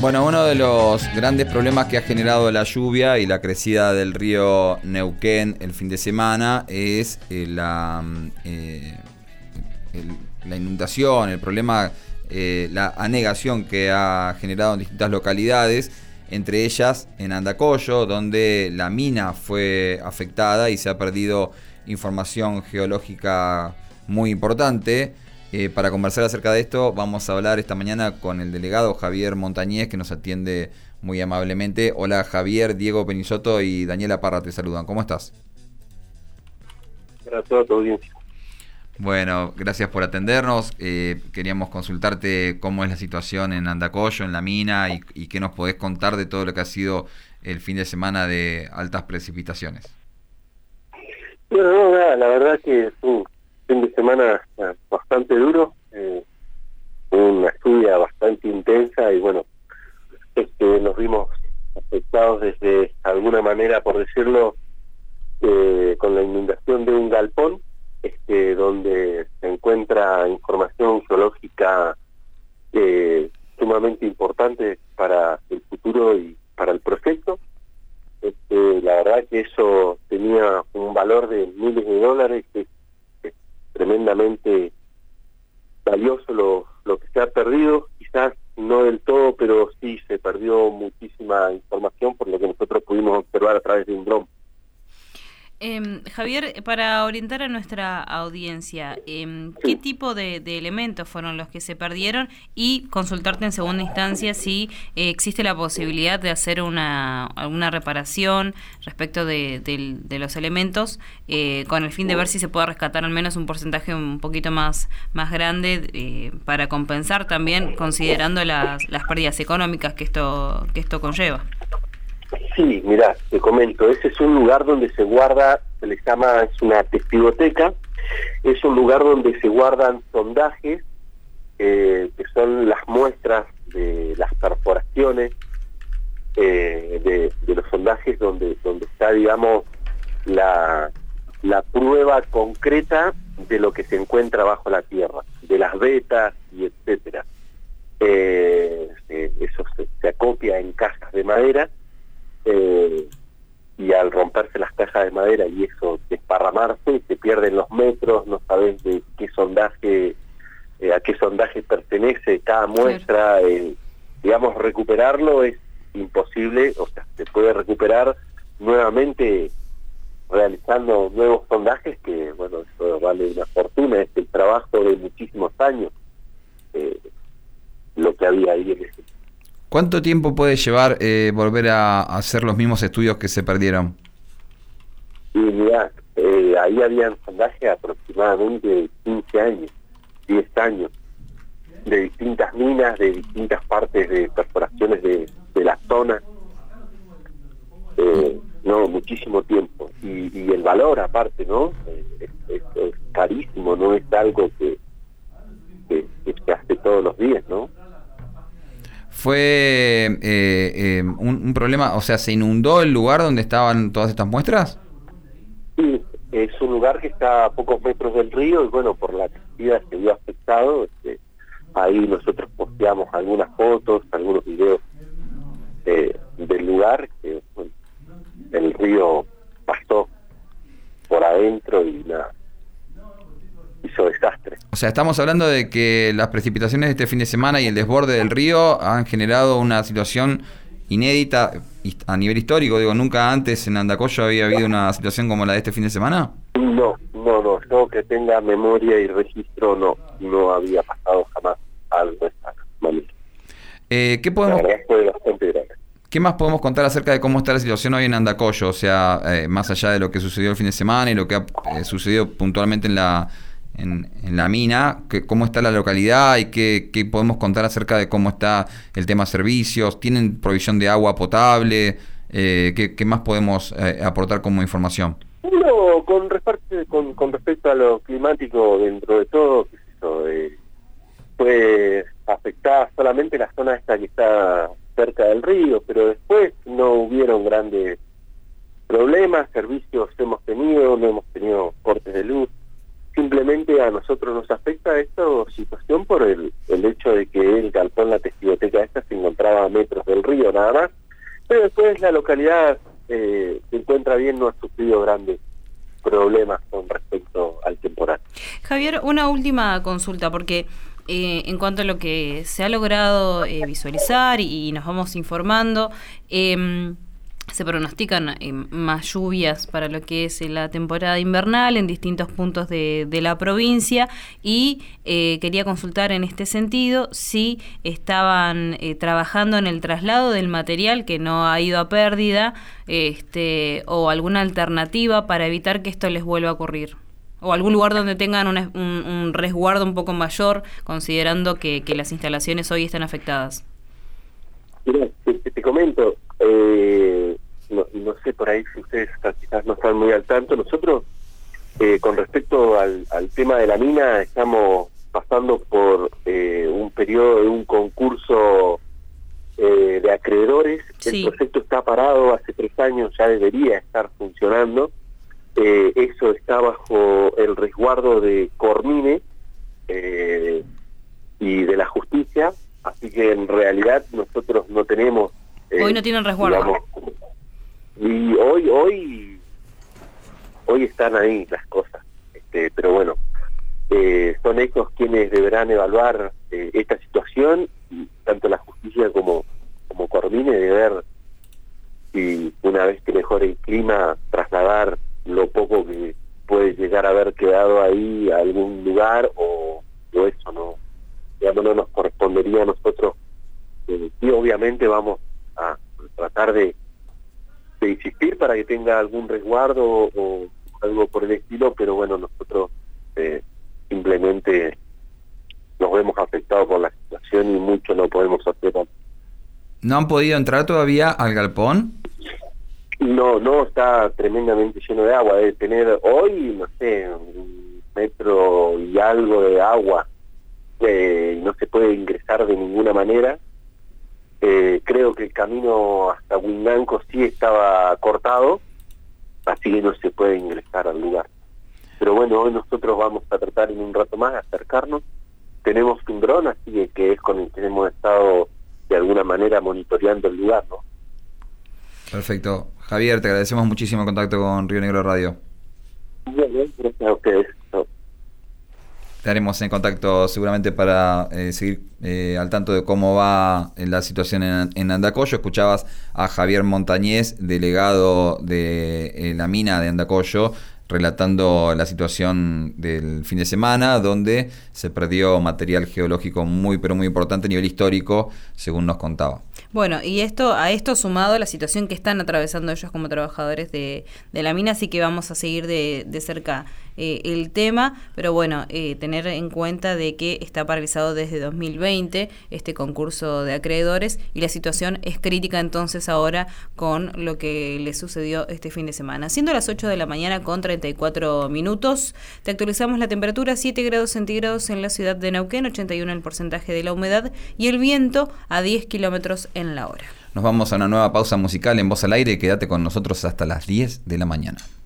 Bueno, uno de los grandes problemas que ha generado la lluvia y la crecida del río Neuquén el fin de semana es la inundación, el problema, la anegación que ha generado en distintas localidades, entre ellas en Andacollo, donde la mina fue afectada y se ha perdido información geológica muy importante. Para conversar acerca de esto vamos a hablar esta mañana con el delegado Javier Montañez, que nos atiende muy amablemente. Hola Javier, Diego Penisoto y Daniela Parra te saludan. ¿Cómo estás? Gracias a toda tu audiencia. Bueno, gracias por atendernos. Queríamos consultarte cómo es la situación en Andacollo, en la mina, y qué nos podés contar de todo lo que ha sido el fin de semana de altas precipitaciones. Bueno, no, nada, la verdad que fue un fin de semana bastante duro, una lluvia bastante intensa y bueno, nos vimos afectados desde alguna manera, por decirlo, con la inundación de un galpón, donde se encuentra información geológica sumamente importante para el futuro y para el proyecto. La verdad que eso tenía un valor de miles de dólares, que es tremendamente valioso lo que se ha perdido, quizás no del todo, pero sí se perdió muchísima información por lo que nosotros pudimos observar a través de un dron. Javier, para orientar a nuestra audiencia, ¿qué tipo de elementos fueron los que se perdieron? Y consultarte en segunda instancia si existe la posibilidad de hacer alguna reparación respecto de los elementos, con el fin de ver si se puede rescatar al menos un porcentaje un poquito más grande, para compensar también, considerando las pérdidas económicas que esto conlleva. Sí, mirá, te comento, ese es un lugar donde se guarda, se le llama, es una testigoteca, es un lugar donde se guardan sondajes, que son las muestras de las perforaciones, de los sondajes donde está, digamos, la prueba concreta de lo que se encuentra bajo la tierra, de las vetas y etcétera. Eso se acopia en cajas de madera, y al romperse las cajas de madera y eso desparramarse, se pierden los metros, no sabes de qué sondaje, a qué sondaje pertenece cada muestra. Digamos, recuperarlo es imposible, o sea, se puede recuperar nuevamente realizando nuevos sondajes, que bueno, eso vale una fortuna, es el trabajo de muchísimos años, lo que había ahí en ese. ¿Cuánto tiempo puede llevar volver a hacer los mismos estudios que se perdieron? Y mirá, ahí habían sondajes aproximadamente de 15 años, 10 años, de distintas minas, de distintas partes de perforaciones de la zona. No, muchísimo tiempo. Y el valor aparte, ¿no? Es carísimo, no es algo que se hace todos los días, ¿no? ¿Fue un problema, o sea, se inundó el lugar donde estaban todas estas muestras? Sí, es un lugar que está a pocos metros del río y bueno, por la crecida se vio afectado. Ahí nosotros posteamos algunas fotos, algunos videos del lugar, que bueno, el río pasó por adentro y nada, hizo desastre. O sea, estamos hablando de que las precipitaciones de este fin de semana y el desborde del río han generado una situación inédita a nivel histórico. Digo, ¿nunca antes en Andacollo había habido una situación como la de este fin de semana? No, yo que tenga memoria y registro, no había pasado jamás algo de esta manera. ¿Qué podemos... La verdad fue bastante grave. ¿Qué más podemos contar acerca de cómo está la situación hoy en Andacollo? O sea, más allá de lo que sucedió el fin de semana y lo que ha sucedido puntualmente en la mina, ¿cómo está la localidad y qué podemos contar acerca de cómo está el tema servicios? ¿Tienen provisión de agua potable? ¿Qué más podemos aportar como información? No, con respecto a lo climático, dentro de todo, qué sé yo, fue afectada solamente la zona esta que está cerca del río, pero después no hubieron grandes problemas, servicios hemos tenido, no hemos tenido cortes de luz, simplemente a nosotros nos afecta esta situación por el hecho de que el galpón, la testigoteca esta, se encontraba a metros del río nada más, pero después la localidad se encuentra bien, no ha sufrido grandes problemas con respecto al temporal. Javier, una última consulta, porque en cuanto a lo que se ha logrado visualizar y nos vamos informando, se pronostican más lluvias para lo que es la temporada invernal en distintos puntos de la provincia y quería consultar en este sentido si estaban trabajando en el traslado del material que no ha ido a pérdida o alguna alternativa para evitar que esto les vuelva a ocurrir. O algún lugar donde tengan un resguardo un poco mayor, considerando que las instalaciones hoy están afectadas. Mira, te comento, no sé por ahí si ustedes quizás no están muy al tanto. Nosotros, con respecto al tema de la mina, estamos pasando por un periodo de un concurso de acreedores. Sí. El proyecto está parado hace 3 años, ya debería estar funcionando. Eso está bajo el resguardo de Cormine y de la justicia, así que en realidad nosotros no tenemos... hoy no tienen resguardo. Digamos, y hoy están ahí las cosas, pero bueno, son ellos quienes deberán evaluar esta situación, y tanto la justicia como Cormine, de ver si una vez que mejore el clima, trasladar lo poco que puede llegar a haber quedado ahí a algún lugar o eso no, digamos, no nos correspondería a nosotros. Y obviamente vamos a tratar de insistir para que tenga algún resguardo o algo por el estilo, pero bueno, nosotros simplemente nos vemos afectados por la situación y mucho no podemos hacer. ¿No han podido entrar todavía al galpón? No, está tremendamente lleno de agua. Debe tener hoy, no sé, 1 metro y algo de agua. No se puede ingresar de ninguna manera. Creo que el camino hasta Huinanco sí estaba cortado, así que no se puede ingresar al lugar. Pero bueno, hoy nosotros vamos a tratar en un rato más de acercarnos. Tenemos un dron, así que es con el que hemos estado de alguna manera monitoreando el lugar, ¿no? Perfecto. Javier, te agradecemos muchísimo el contacto con Río Negro Radio. Bien, gracias a ustedes. Estaremos en contacto seguramente para seguir al tanto de cómo va la situación en Andacollo. Escuchabas a Javier Montañez, delegado de la mina de Andacollo, relatando la situación del fin de semana, donde se perdió material geológico muy, pero muy importante a nivel histórico, según nos contaba. Bueno, y a esto sumado la situación que están atravesando ellos como trabajadores de la mina, así que vamos a seguir de cerca el tema, pero bueno, tener en cuenta de que está paralizado desde 2020 este concurso de acreedores y la situación es crítica entonces ahora con lo que le sucedió este fin de semana. Siendo las 8 de la mañana con 34 minutos, te actualizamos la temperatura, 7 grados centígrados en la ciudad de Neuquén, 81 el porcentaje de la humedad y el viento a 10 kilómetros en la hora. Nos vamos a una nueva pausa musical en Voz al Aire, quédate con nosotros hasta las 10 de la mañana.